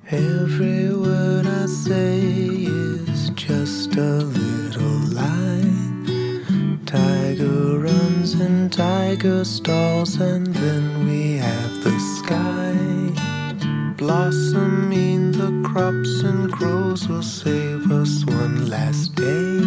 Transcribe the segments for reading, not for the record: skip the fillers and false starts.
Every word I say is just a little lie. Tiger runs and tiger stalls, and then we have the sky. Blossoming the crops and crows will save us one last day.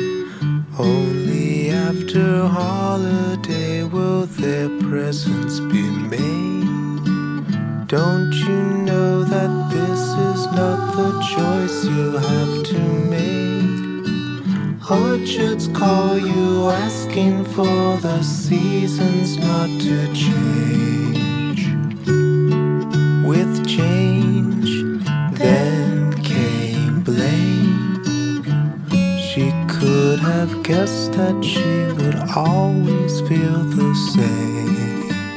Only after holiday will their presents be made. Don't you know that this is not the choice you have to make? Orchards call you, asking for the seasons not to change. With change, then came blame. She could have guessed that she would always feel the same.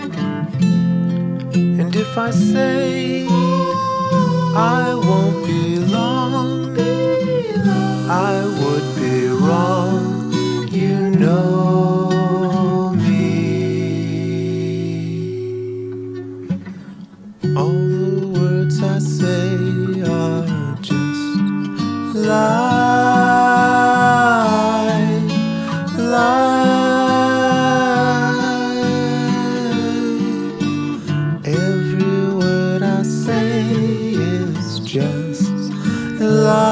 And if I say I won't be long, I would be wrong, you know me. All the words I say are just lies, Every word I say is just a lie.